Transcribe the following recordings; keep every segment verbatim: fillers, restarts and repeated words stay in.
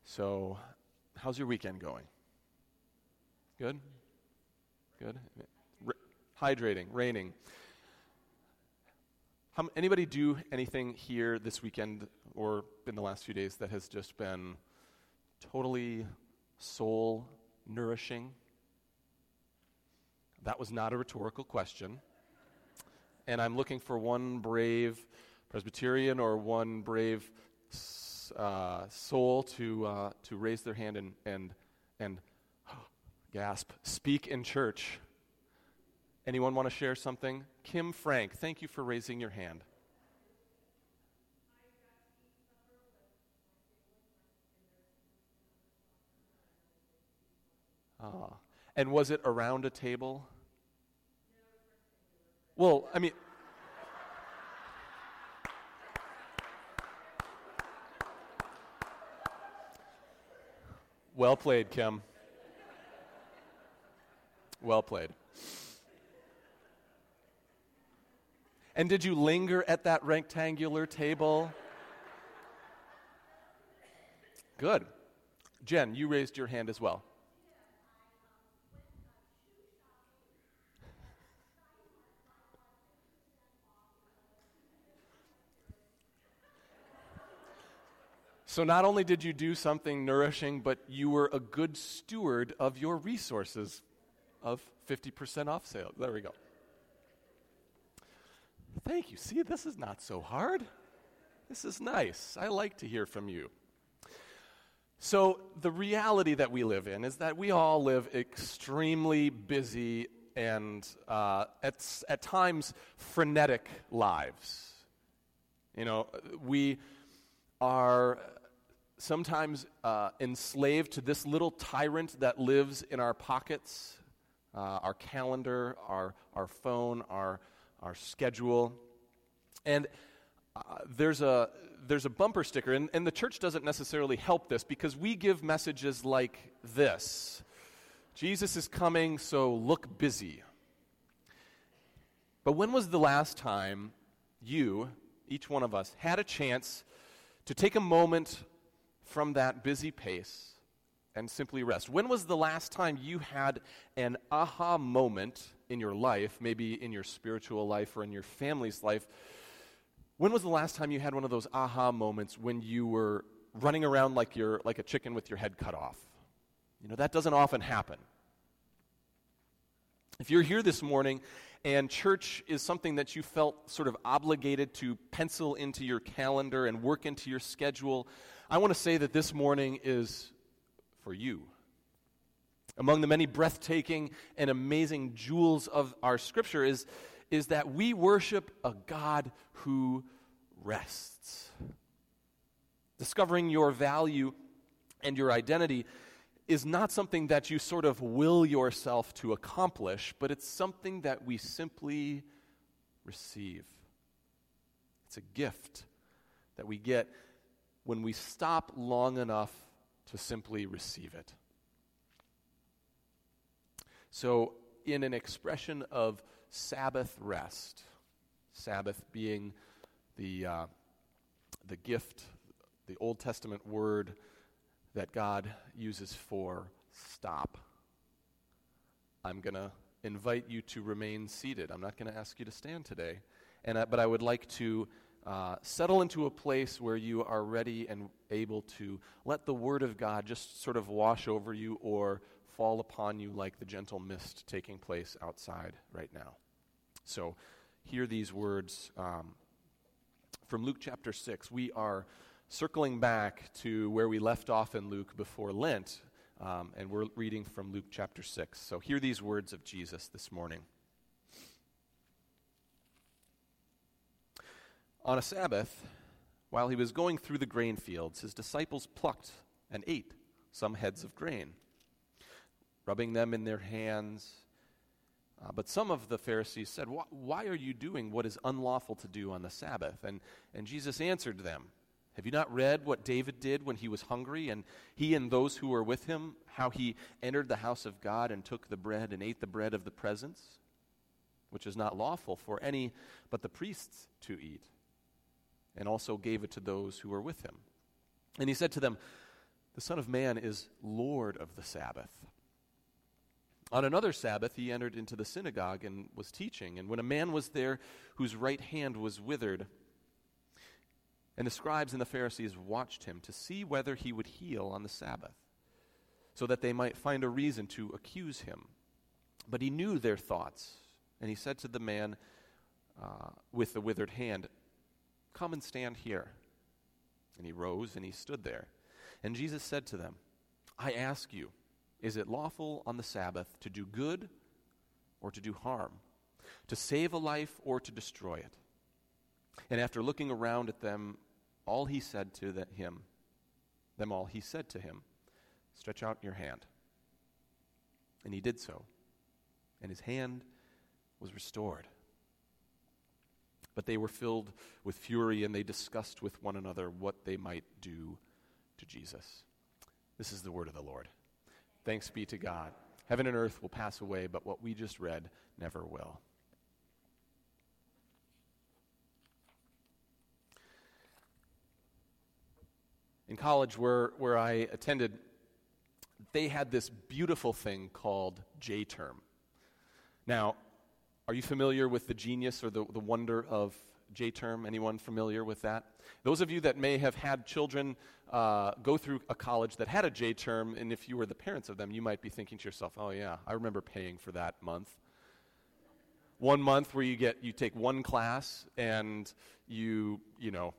So, how's your weekend going? Good? Good? R- hydrating, raining. How, anybody do anything here this weekend or in the last few days that has just been totally soul nourishing? That was not a rhetorical question. And I'm looking for one brave Presbyterian or one brave uh, soul to uh, to raise their hand and and and gasp, speak in church. Anyone want to share something? Kim Frank, thank you for raising your hand. Ah, and was it around a table? Well, I mean, well played, Kim. Well played. And did you linger at that rectangular table? Good. Jen, you raised your hand as well. So not only did you do something nourishing, but you were a good steward of your resources of fifty percent off sale. There we go. Thank you. See, this is not so hard. This is nice. I like to hear from you. So the reality that we live in is that we all live extremely busy and uh, at, at times frenetic lives. You know, we are sometimes uh, enslaved to this little tyrant that lives in our pockets, uh, our calendar, our our phone, our our schedule. And uh, there's a there's a bumper sticker, and, and the church doesn't necessarily help this because we give messages like this: Jesus is coming, so look busy. But when was the last time you, each one of us, had a chance to take a moment from that busy pace and simply rest? When was the last time you had an aha moment in your life, maybe in your spiritual life or in your family's life? When was the last time you had one of those aha moments when you were running around like you're like a chicken with your head cut off? You know, that doesn't often happen. If you're here this morning and church is something that you felt sort of obligated to pencil into your calendar and work into your schedule, I want to say that this morning is for you. Among the many breathtaking and amazing jewels of our Scripture is, is that we worship a God who rests. Discovering your value and your identity is not something that you sort of will yourself to accomplish, but it's something that we simply receive. It's a gift that we get when we stop long enough to simply receive it. So, in an expression of Sabbath rest, Sabbath being the uh, the gift, the Old Testament word that God uses for stop, I'm going to invite you to remain seated. I'm not going to ask you to stand today, and I, but I would like to uh, settle into a place where you are ready and able to let the Word of God just sort of wash over you or fall upon you like the gentle mist taking place outside right now. So hear these words um, from Luke chapter six. We are circling back to where we left off in Luke before Lent, um, and we're reading from Luke chapter six. So hear these words of Jesus this morning. On a Sabbath, while he was going through the grain fields, his disciples plucked and ate some heads of grain, rubbing them in their hands. Uh, but some of the Pharisees said, "Why are you doing what is unlawful to do on the Sabbath?" And, and Jesus answered them, "Have you not read what David did when he was hungry, and he and those who were with him, how he entered the house of God and took the bread and ate the bread of the presence, which is not lawful for any but the priests to eat, and also gave it to those who were with him? And he said to them, The Son of Man is Lord of the Sabbath. On another Sabbath, he entered into the synagogue and was teaching. And when a man was there whose right hand was withered, and the scribes and the Pharisees watched him to see whether he would heal on the Sabbath, so that they might find a reason to accuse him. But he knew their thoughts, and he said to the man uh, with the withered hand, "Come and stand here." And he rose and he stood there. And Jesus said to them, "I ask you, is it lawful on the Sabbath to do good or to do harm, to save a life or to destroy it?" And after looking around at them, all he said to the, him, them all, he said to him, "Stretch out your hand." And he did so, and his hand was restored. But they were filled with fury, and they discussed with one another what they might do to Jesus. This is the word of the Lord. Thanks be to God. Heaven and earth will pass away, but what we just read never will. In college, where, where I attended, they had this beautiful thing called J-term. Now, are you familiar with the genius or the, the wonder of J-term? Anyone familiar with that? Those of you that may have had children uh, go through a college that had a J-term, and if you were the parents of them, you might be thinking to yourself, "Oh yeah, I remember paying for that month." One month where you get you take one class and you you know,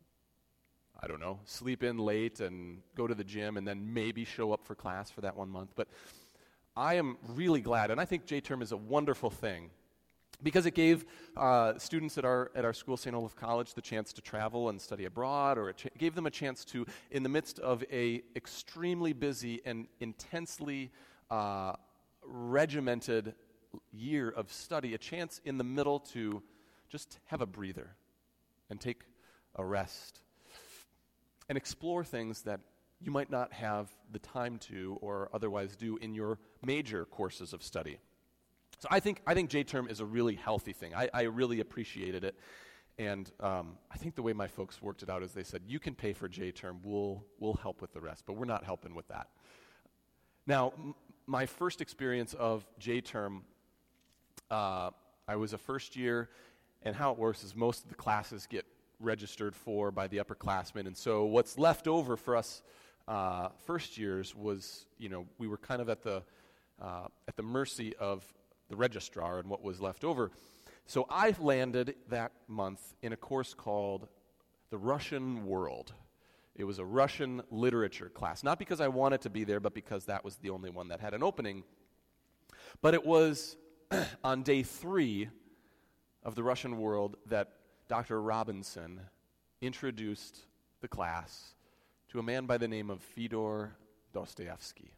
I don't know, sleep in late and go to the gym and then maybe show up for class for that one month. But I am really glad, and I think J-term is a wonderful thing, because it gave uh, students at our at our school, Saint Olaf College, the chance to travel and study abroad, or it ch- gave them a chance to, in the midst of a extremely busy and intensely uh, regimented year of study, a chance in the middle to just have a breather and take a rest and explore things that you might not have the time to or otherwise do in your major courses of study. So I think I think J-term is a really healthy thing. I, I really appreciated it, and um, I think the way my folks worked it out is they said, "You can pay for J-term, we'll we'll help with the rest," but we're not helping with that. Now, m- my first experience of J-term, uh, I was a first year, and how it works is most of the classes get registered for by the upperclassmen, and so what's left over for us uh, first years was, you know, we were kind of at the uh, at the mercy of the registrar and what was left over. So I landed that month in a course called The Russian World. It was a Russian literature class, not because I wanted to be there, but because that was the only one that had an opening. But it was on day three of The Russian World that Doctor Robinson introduced the class to a man by the name of Fyodor Dostoevsky.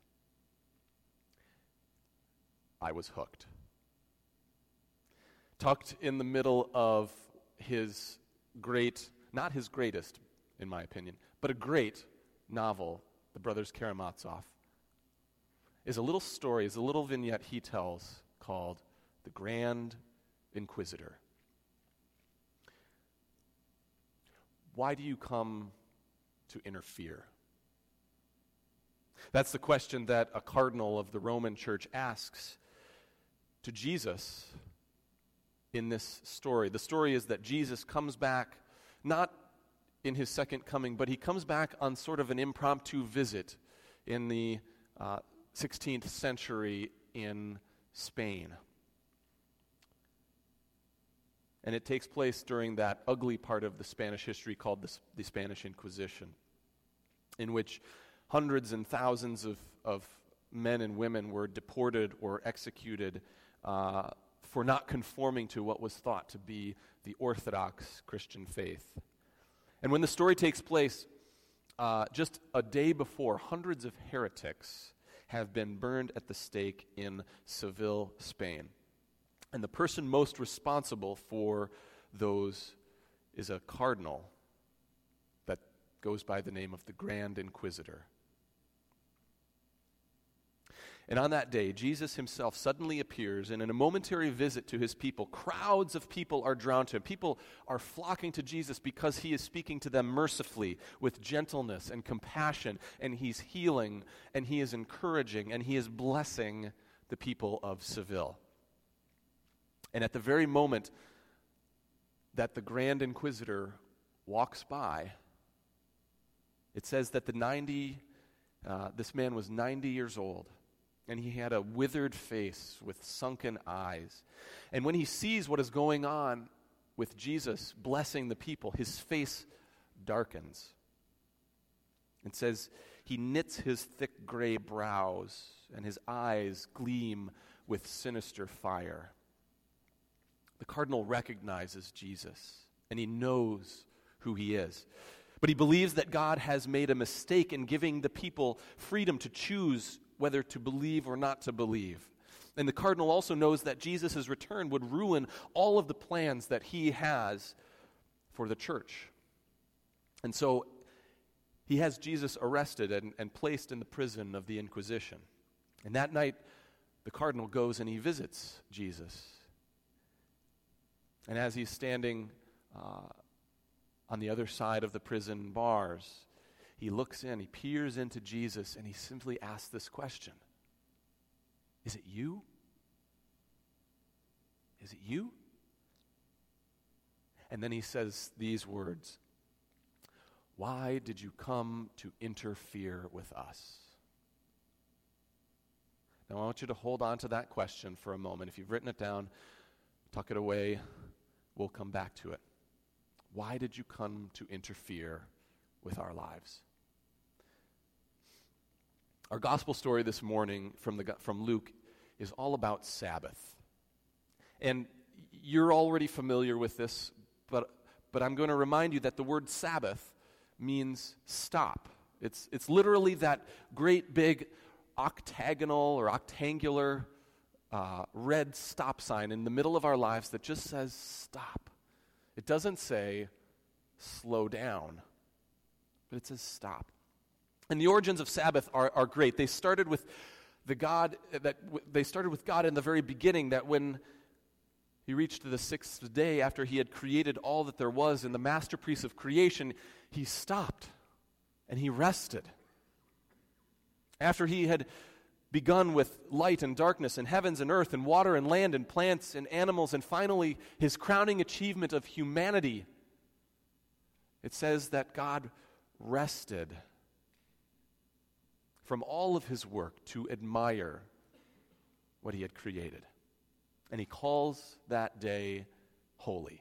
I was hooked. Tucked in the middle of his great, not his greatest, in my opinion, but a great novel, The Brothers Karamazov, is a little story, is a little vignette he tells called The Grand Inquisitor. Why do you come to interfere? That's the question that a cardinal of the Roman Church asks to Jesus in this story. The story is that Jesus comes back, not in his second coming, but he comes back on sort of an impromptu visit in the uh, sixteenth century in Spain. And it takes place during that ugly part of the Spanish history called the, the Spanish Inquisition, in which hundreds and thousands of, of men and women were deported or executed uh, for not conforming to what was thought to be the Orthodox Christian faith. And when the story takes place, uh, just a day before, hundreds of heretics have been burned at the stake in Seville, Spain. And the person most responsible for those is a cardinal that goes by the name of the Grand Inquisitor. And on that day, Jesus himself suddenly appears, and in a momentary visit to his people, crowds of people are drawn to him. People are flocking to Jesus because he is speaking to them mercifully, with gentleness and compassion, and he's healing, and he is encouraging, and he is blessing the people of Seville. And at the very moment that the Grand Inquisitor walks by, it says that the ninety, uh, this man was ninety years old. And he had a withered face with sunken eyes. And when he sees what is going on with Jesus blessing the people, his face darkens. It says he knits his thick gray brows, and his eyes gleam with sinister fire. The cardinal recognizes Jesus, and he knows who he is. But he believes that God has made a mistake in giving the people freedom to choose whether to believe or not to believe. And the cardinal also knows that Jesus' return would ruin all of the plans that he has for the church. And so he has Jesus arrested and, and placed in the prison of the Inquisition. And that night, the cardinal goes and he visits Jesus. And as he's standing uh, on the other side of the prison bars, he looks in, he peers into Jesus, and he simply asks this question: Is it you? Is it you? And then he says these words: Why did you come to interfere with us? Now I want you to hold on to that question for a moment. If you've written it down, tuck it away. We'll come back to it. Why did you come to interfere with our lives? Our gospel story this morning from the from Luke is all about Sabbath. And you're already familiar with this, but but I'm going to remind you that the word Sabbath means stop. It's it's literally that great big octagonal or octangular uh, red stop sign in the middle of our lives that just says stop. It doesn't say slow down, but it says stop. And the origins of Sabbath are, are great. They started with the God that they started with God in the very beginning, that when he reached the sixth day after he had created all that there was in the masterpiece of creation, he stopped and he rested. After he had begun with light and darkness and heavens and earth and water and land and plants and animals, and finally his crowning achievement of humanity, it says that God rested from all of his work to admire what he had created. And he calls that day holy.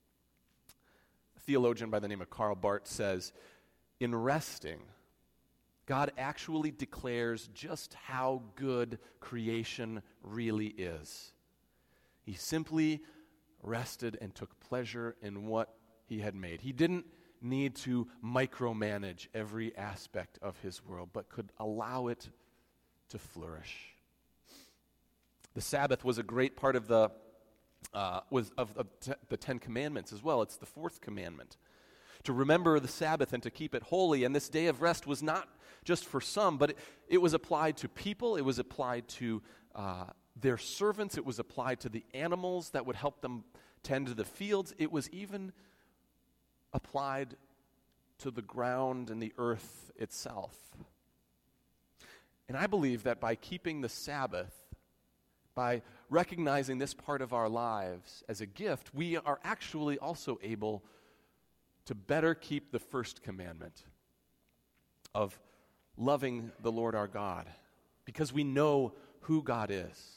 A theologian by the name of Karl Barth says, in resting, God actually declares just how good creation really is. He simply rested and took pleasure in what he had made. He didn't need to micromanage every aspect of his world, but could allow it to flourish. The Sabbath was a great part of the uh, was of, of t- the Ten Commandments as well. It's the fourth commandment, to remember the Sabbath and to keep it holy. And this day of rest was not just for some, but it, it was applied to people. It was applied to uh, their servants. It was applied to the animals that would help them tend to the fields. It was even applied to the ground and the earth itself. And I believe that by keeping the Sabbath, by recognizing this part of our lives as a gift, we are actually also able to better keep the first commandment of loving the Lord our God, because we know who God is.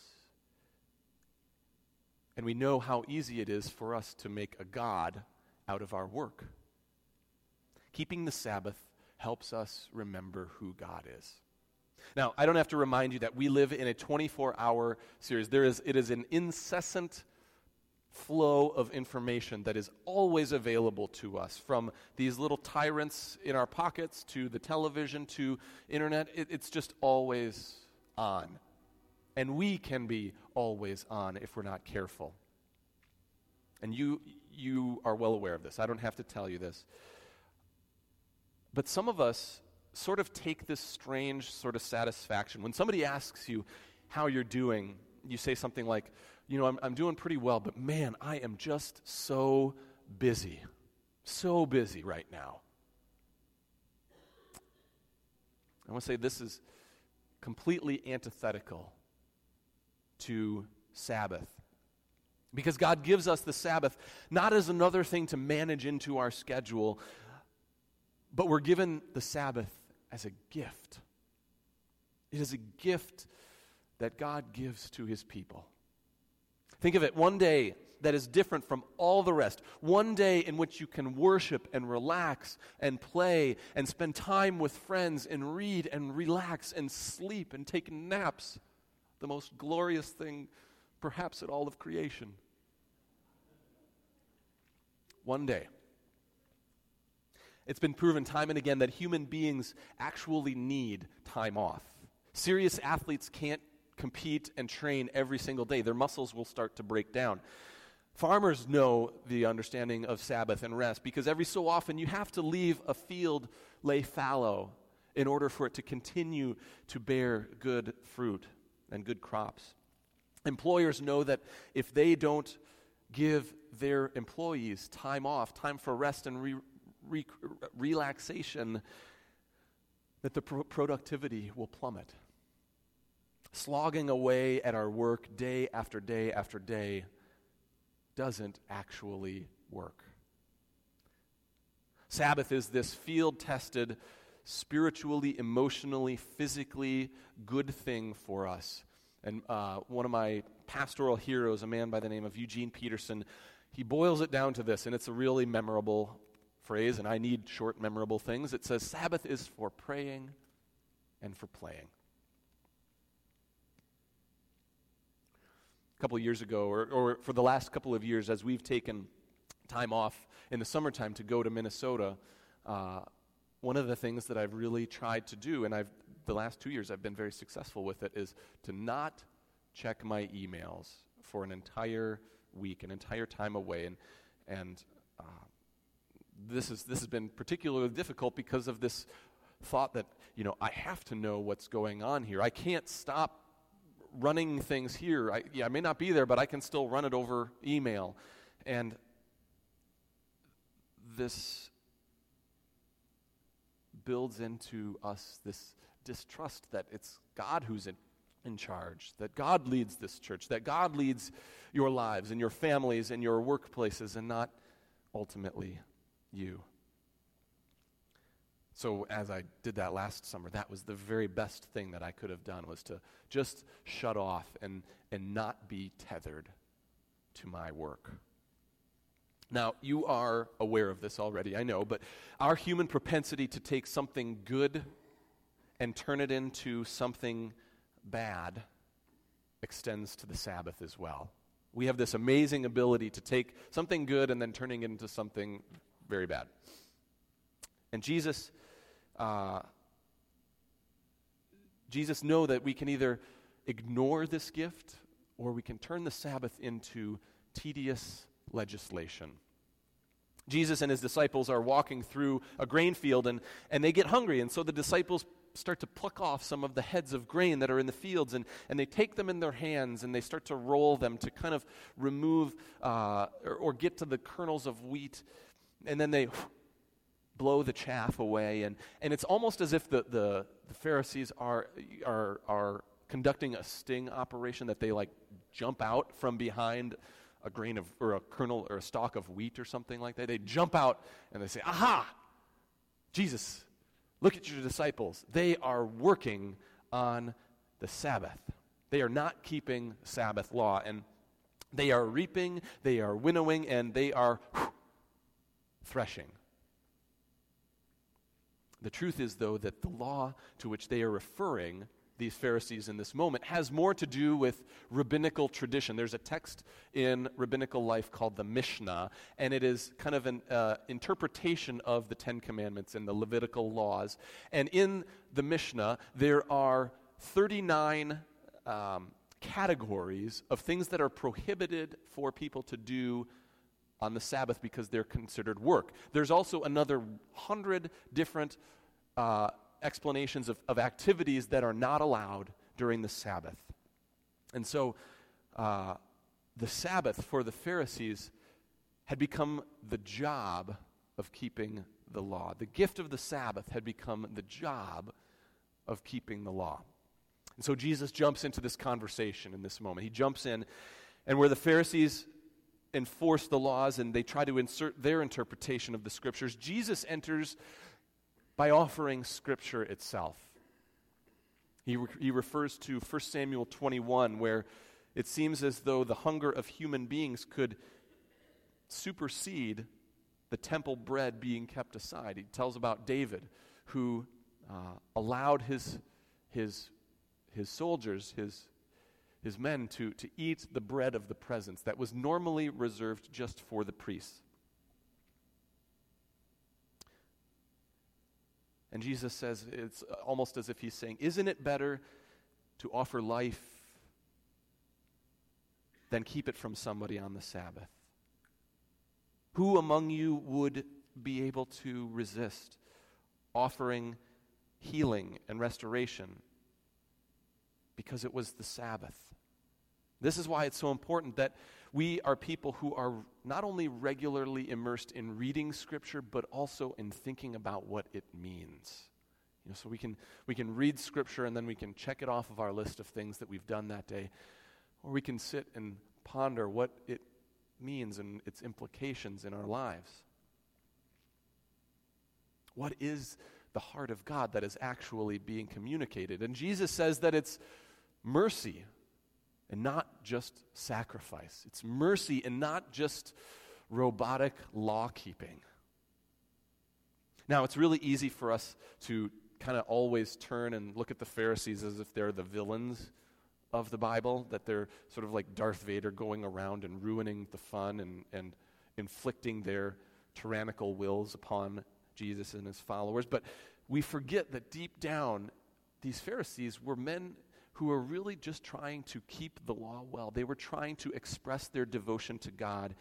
And we know how easy it is for us to make a God out of our work. Keeping the Sabbath helps us remember who God is. Now, I don't have to remind you that we live in a twenty-four hour series. There is, it is an incessant flow of information that is always available to us, from these little tyrants in our pockets to the television to internet. It, it's just always on. And we can be always on if we're not careful. And you you are well aware of this. I don't have to tell you this. But some of us sort of take this strange sort of satisfaction. When somebody asks you how you're doing, you say something like, you know, I'm, I'm doing pretty well, but man, I am just so busy. So busy right now. I want to say this is completely antithetical to Sabbath. Because God gives us the Sabbath not as another thing to manage into our schedule, but we're given the Sabbath as a gift. It is a gift that God gives to his people. Think of it, one day that is different from all the rest. One day in which you can worship and relax and play and spend time with friends and read and relax and sleep and take naps. The most glorious thing perhaps in all of creation. One day. It's been proven time and again that human beings actually need time off. Serious athletes can't compete and train every single day. Their muscles will start to break down. Farmers know the understanding of Sabbath and rest because every so often you have to leave a field lay fallow in order for it to continue to bear good fruit and good crops. Employers know that if they don't give their employees time off, time for rest and re- re- relaxation, that the pro- productivity will plummet. Slogging away at our work day after day after day doesn't actually work. Sabbath is this field-tested, spiritually, emotionally, physically good thing for us. And uh, one of my pastoral heroes, a man by the name of Eugene Peterson, he boils it down to this, and it's a really memorable phrase, and I need short, memorable things. It says, Sabbath is for praying and for playing. A couple of years ago, or, or for the last couple of years, as we've taken time off in the summertime to go to Minnesota, uh, one of the things that I've really tried to do, and I've the last two years I've been very successful with it, is to not check my emails for an entire week, an entire time away. And and uh, this is this has been particularly difficult because of this thought that, you know, I have to know what's going on here. I can't stop running things here. I, yeah, I may not be there, but I can still run it over email. And this builds into us this distrust that it's God who's in, in charge, that God leads this church, that God leads your lives and your families and your workplaces and not ultimately you. So as I did that last summer, that was the very best thing that I could have done, was to just shut off and, and not be tethered to my work. Now, you are aware of this already, I know, but our human propensity to take something good and turn it into something bad extends to the Sabbath as well. We have this amazing ability to take something good and then turning it into something very bad. And Jesus, uh, Jesus know that we can either ignore this gift or we can turn the Sabbath into tedious legislation. Jesus and his disciples are walking through a grain field and, and they get hungry, and so the disciples start to pluck off some of the heads of grain that are in the fields, and, and they take them in their hands and they start to roll them to kind of remove uh, or, or get to the kernels of wheat, and then they blow the chaff away, and, and it's almost as if the, the, the Pharisees are, are, are conducting a sting operation, that they like jump out from behind a grain of, or a kernel or a stalk of wheat or something like that. They jump out and they say, aha, Jesus, look at your disciples. They are working on the Sabbath. They are not keeping Sabbath law, and they are reaping, they are winnowing, and they are whew, threshing. The truth is, though, that the law to which they are referring, these Pharisees in this moment, has more to do with rabbinical tradition. There's a text in rabbinical life called the Mishnah, and it is kind of an uh, interpretation of the Ten Commandments and the Levitical laws. And in the Mishnah, there are thirty-nine um, categories of things that are prohibited for people to do on the Sabbath because they're considered work. There's also another hundred different uh, explanations of, of activities that are not allowed during the Sabbath. And so uh, the Sabbath for the Pharisees had become the job of keeping the law. The gift of the Sabbath had become the job of keeping the law. And so Jesus jumps into this conversation in this moment. He jumps in, and where the Pharisees enforce the laws and they try to insert their interpretation of the Scriptures, Jesus enters by offering Scripture itself. He, re- he refers to First Samuel twenty-one, where it seems as though the hunger of human beings could supersede the temple bread being kept aside. He tells about David, who uh, allowed his, his, his soldiers, his, his men, to, to eat the bread of the presence that was normally reserved just for the priests. And Jesus says, it's almost as if he's saying, isn't it better to offer life than keep it from somebody on the Sabbath? Who among you would be able to resist offering healing and restoration because it was the Sabbath? This is why it's so important that we are people who are not only regularly immersed in reading Scripture, but also in thinking about what it means. You know, so we can we can read Scripture and then we can check it off of our list of things that we've done that day, or we can sit and ponder what it means and its implications in our lives. What is the heart of God that is actually being communicated? And Jesus says that it's mercy and not just sacrifice. It's mercy and not just robotic law-keeping. Now, it's really easy for us to kind of always turn and look at the Pharisees as if they're the villains of the Bible, that they're sort of like Darth Vader going around and ruining the fun and, and inflicting their tyrannical wills upon Jesus and his followers. But we forget that deep down, these Pharisees were men who were really just trying to keep the law well. They were trying to express their devotion to God.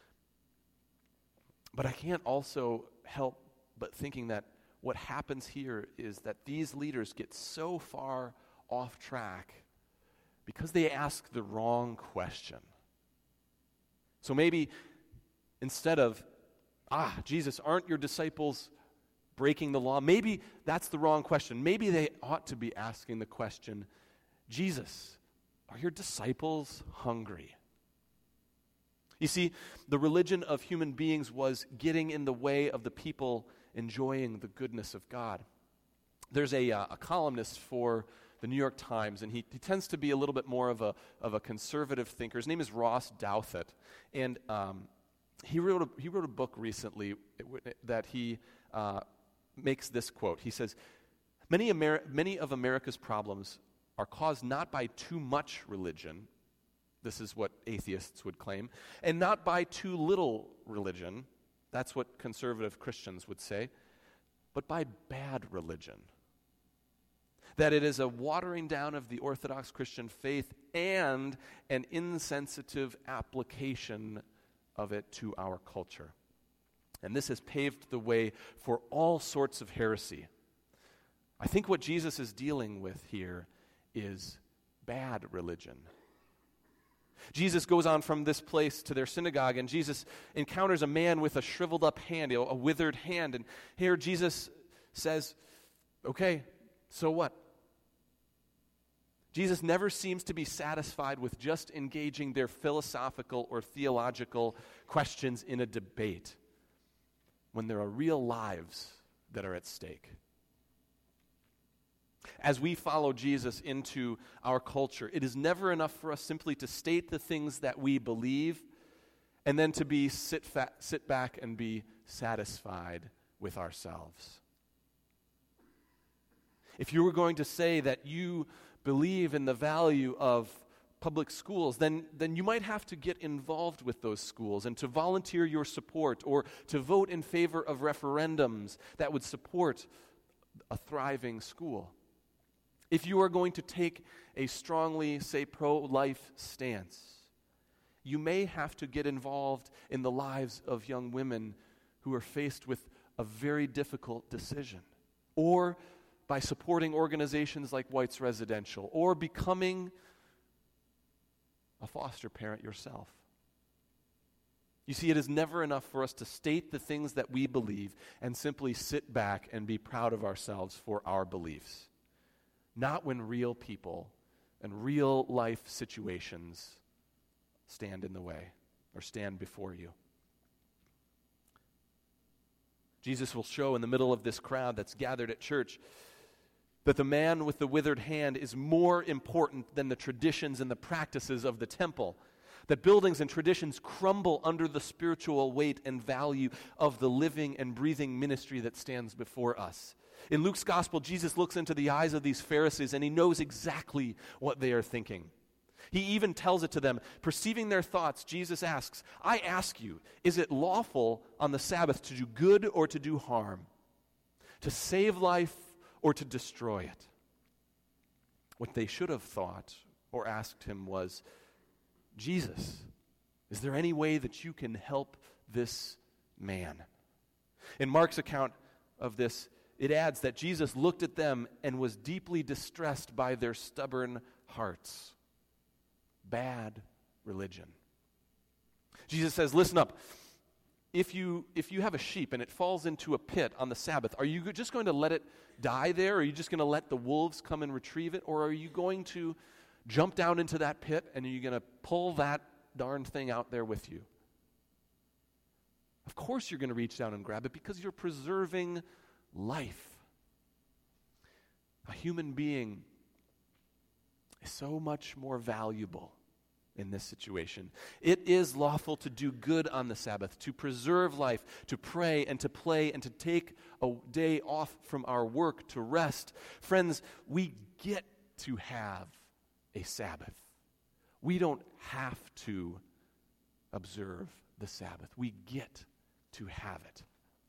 But I can't also help but thinking that what happens here is that these leaders get so far off track because they ask the wrong question. So maybe instead of, ah, Jesus, aren't your disciples breaking the law? Maybe that's the wrong question. Maybe they ought to be asking the question, Jesus, are your disciples hungry? You see, the religion of human beings was getting in the way of the people enjoying the goodness of God. There's a, uh, a columnist for the New York Times, and he, he tends to be a little bit more of a, of a conservative thinker. His name is Ross Douthat, and um, he, wrote a, he wrote a book recently that he uh, makes this quote. He says, many, Amer- many of America's problems are caused not by too much religion, this is what atheists would claim, and not by too little religion, that's what conservative Christians would say, but by bad religion. That it is a watering down of the Orthodox Christian faith and an insensitive application of it to our culture. And this has paved the way for all sorts of heresy. I think what Jesus is dealing with here is bad religion. Jesus goes on from this place to their synagogue, and Jesus encounters a man with a shriveled up hand, a withered hand. And here Jesus says, okay, so what? Jesus never seems to be satisfied with just engaging their philosophical or theological questions in a debate when there are real lives that are at stake. As we follow Jesus into our culture, it is never enough for us simply to state the things that we believe and then to be sit, fa- sit back and be satisfied with ourselves. If you were going to say that you believe in the value of public schools, then, then you might have to get involved with those schools and to volunteer your support or to vote in favor of referendums that would support a thriving school. If you are going to take a strongly, say, pro-life stance, you may have to get involved in the lives of young women who are faced with a very difficult decision. Or by supporting organizations like White's Residential, or becoming a foster parent yourself. You see, it is never enough for us to state the things that we believe and simply sit back and be proud of ourselves for our beliefs. Not when real people and real life situations stand in the way or stand before you. Jesus will show in the middle of this crowd that's gathered at church that the man with the withered hand is more important than the traditions and the practices of the temple. That buildings and traditions crumble under the spiritual weight and value of the living and breathing ministry that stands before us. In Luke's gospel, Jesus looks into the eyes of these Pharisees and he knows exactly what they are thinking. He even tells it to them. Perceiving their thoughts, Jesus asks, I ask you, is it lawful on the Sabbath to do good or to do harm? To save life or to destroy it? What they should have thought or asked him was, Jesus, is there any way that you can help this man? In Mark's account of this, it adds that Jesus looked at them and was deeply distressed by their stubborn hearts. Bad religion. Jesus says, listen up. If you if you have a sheep and it falls into a pit on the Sabbath, are you just going to let it die there? Or are you just going to let the wolves come and retrieve it? Or are you going to jump down into that pit and are you going to pull that darn thing out there with you? Of course you're going to reach down and grab it because you're preserving life. A human being is so much more valuable in this situation. It is lawful to do good on the Sabbath, to preserve life, to pray and to play and to take a day off from our work to rest. Friends, we get to have a Sabbath. We don't have to observe the Sabbath. We get to have it.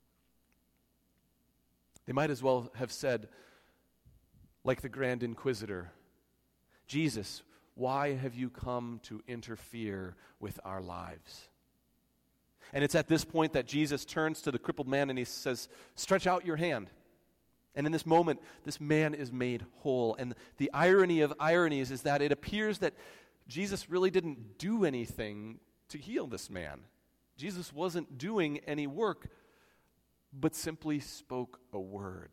They might as well have said, like the Grand Inquisitor, Jesus, why have you come to interfere with our lives? And it's at this point that Jesus turns to the crippled man and he says, stretch out your hand. And in this moment, this man is made whole. And the irony of ironies is that it appears that Jesus really didn't do anything to heal this man. Jesus wasn't doing any work, but simply spoke a word.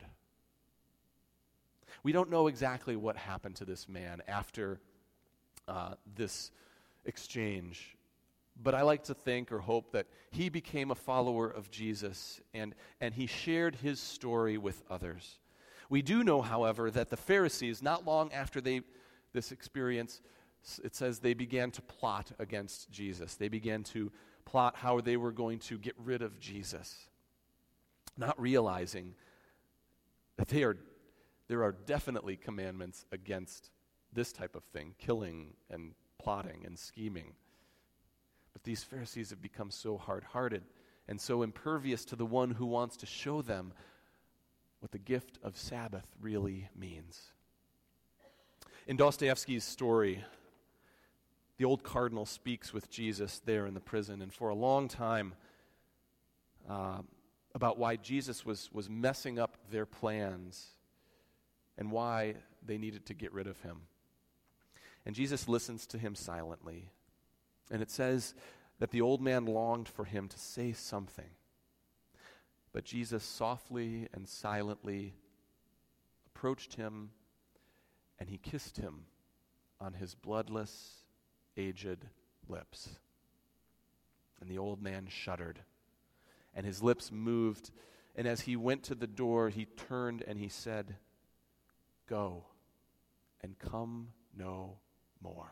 We don't know exactly what happened to this man after uh, this exchange, but I like to think or hope that he became a follower of Jesus and, and he shared his story with others. We do know, however, that the Pharisees, not long after they this experience, it says they began to plot against Jesus. They began to plot how they were going to get rid of Jesus, not realizing that they are there are definitely commandments against this type of thing, killing and plotting and scheming. But these Pharisees have become so hard-hearted and so impervious to the one who wants to show them what the gift of Sabbath really means. In Dostoevsky's story, the old cardinal speaks with Jesus there in the prison, and for a long time uh, about why Jesus was, was messing up their plans and why they needed to get rid of him. And Jesus listens to him silently. And it says that the old man longed for him to say something. But Jesus softly and silently approached him and he kissed him on his bloodless, aged lips. And the old man shuddered, and his lips moved. And as he went to the door, he turned and he said, "Go and come no more."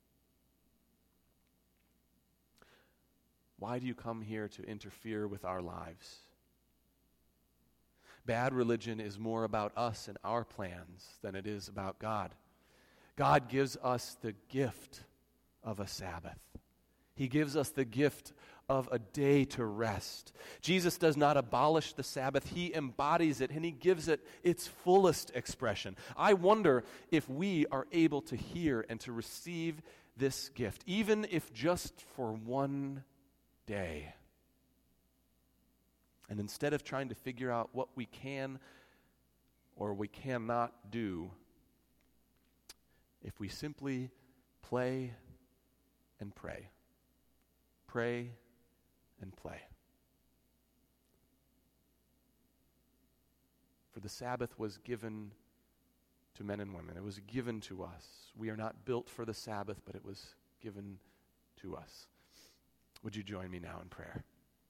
Why do you come here to interfere with our lives? Bad religion is more about us and our plans than it is about God. God gives us the gift of a Sabbath. He gives us the gift of a day to rest. Jesus does not abolish the Sabbath. He embodies it, and he gives it its fullest expression. I wonder if we are able to hear and to receive this gift, even if just for one day. And instead of trying to figure out what we can or we cannot do if we simply play and pray. Pray and play. For the Sabbath was given to men and women. It was given to us. We are not built for the Sabbath, but it was given to us. Would you join me now in prayer?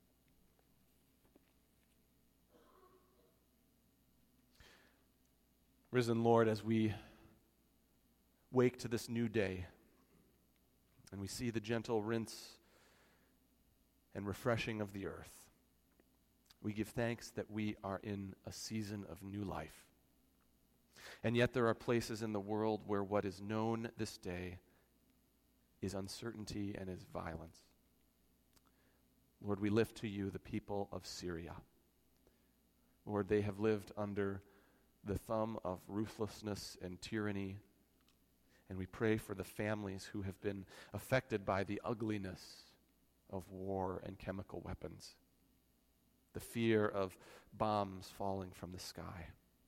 Risen Lord, as we wake to this new day and we see the gentle rinse and refreshing of the earth, we give thanks that we are in a season of new life. And yet there are places in the world where what is known this day is uncertainty and is violence. Lord, we lift to you the people of Syria. Lord, they have lived under the thumb of ruthlessness and tyranny, and we pray for the families who have been affected by the ugliness of war and chemical weapons, the fear of bombs falling from the sky.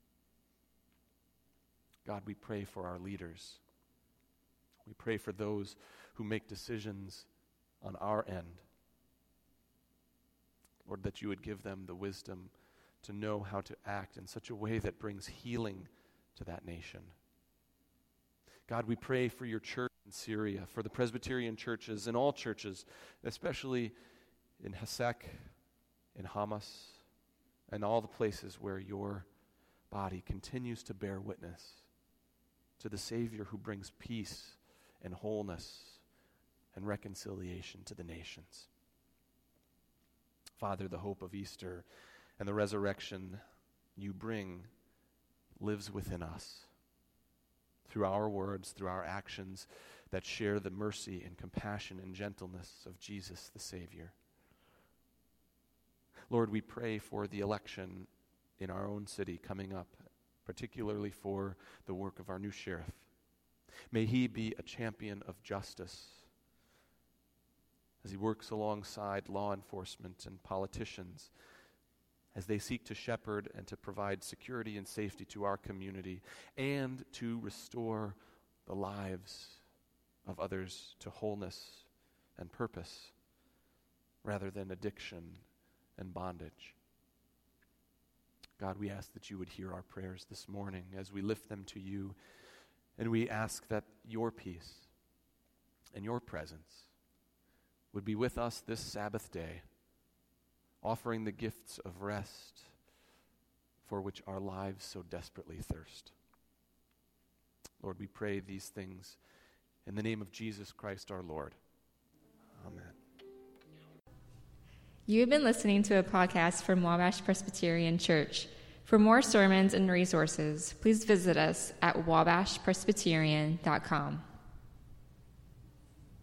God, we pray for our leaders. We pray for those who make decisions on our end. Lord, that you would give them the wisdom to know how to act in such a way that brings healing to that nation. God, we pray for your church in Syria, for the Presbyterian churches and all churches, especially in Hasek, in Hamas, and all the places where your body continues to bear witness to the Savior who brings peace and wholeness and reconciliation to the nations. Father, the hope of Easter and the resurrection you bring lives within us through our words, through our actions that share the mercy and compassion and gentleness of Jesus the Savior. Lord, we pray for the election in our own city coming up, particularly for the work of our new sheriff. May he be a champion of justice as he works alongside law enforcement and politicians as they seek to shepherd and to provide security and safety to our community and to restore the lives of others to wholeness and purpose rather than addiction and bondage. God, we ask that you would hear our prayers this morning as we lift them to you, and we ask that your peace and your presence would be with us this Sabbath day, offering the gifts of rest for which our lives so desperately thirst. Lord, we pray these things in the name of Jesus Christ our Lord. Amen. You have been listening to a podcast from Wabash Presbyterian Church. For more sermons and resources, please visit us at wabash presbyterian dot com.